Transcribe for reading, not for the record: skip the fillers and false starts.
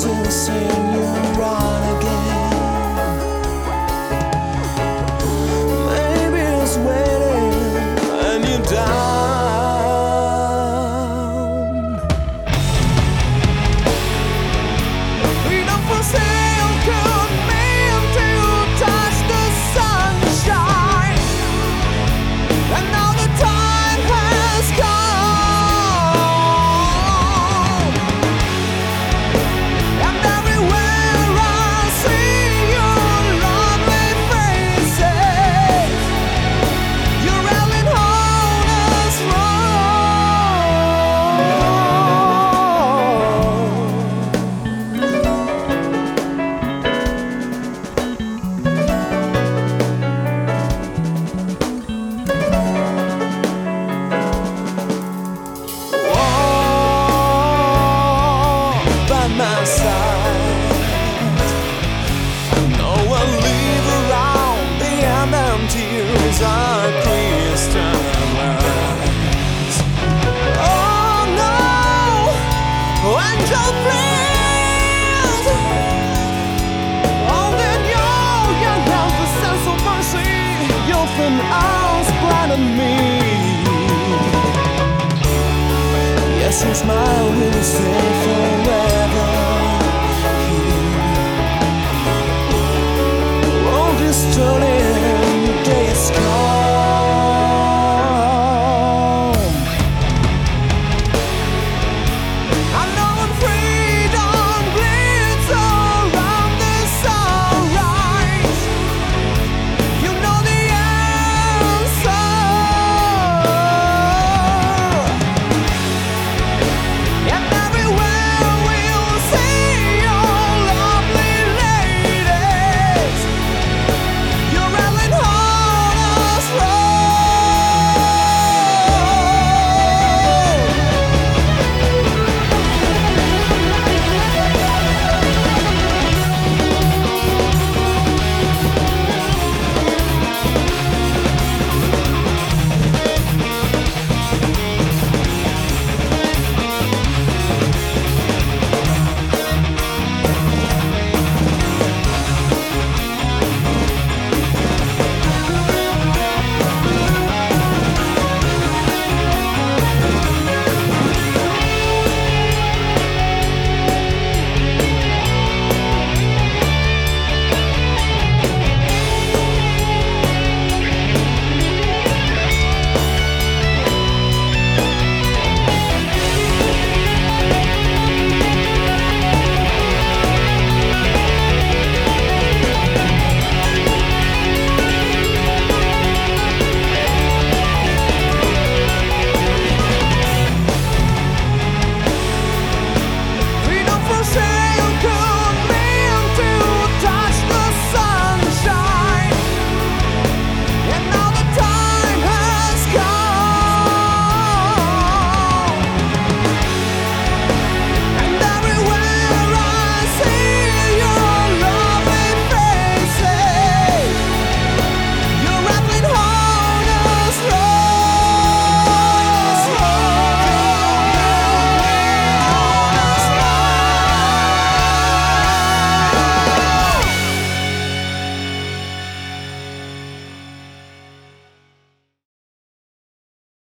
losing, seeing you run again. Maybe it's waiting and you're down. Freedom for sale could mean to touch the sunshine, and now the time has come. And everywhere I see your lovely faces, you're rallying on us by my side. No one leave around the ambient tears are crystallized. Oh no, angel please, hold in your young hands the sense of mercy. Your thin arms blinded me. Yes, your smile will stay forever.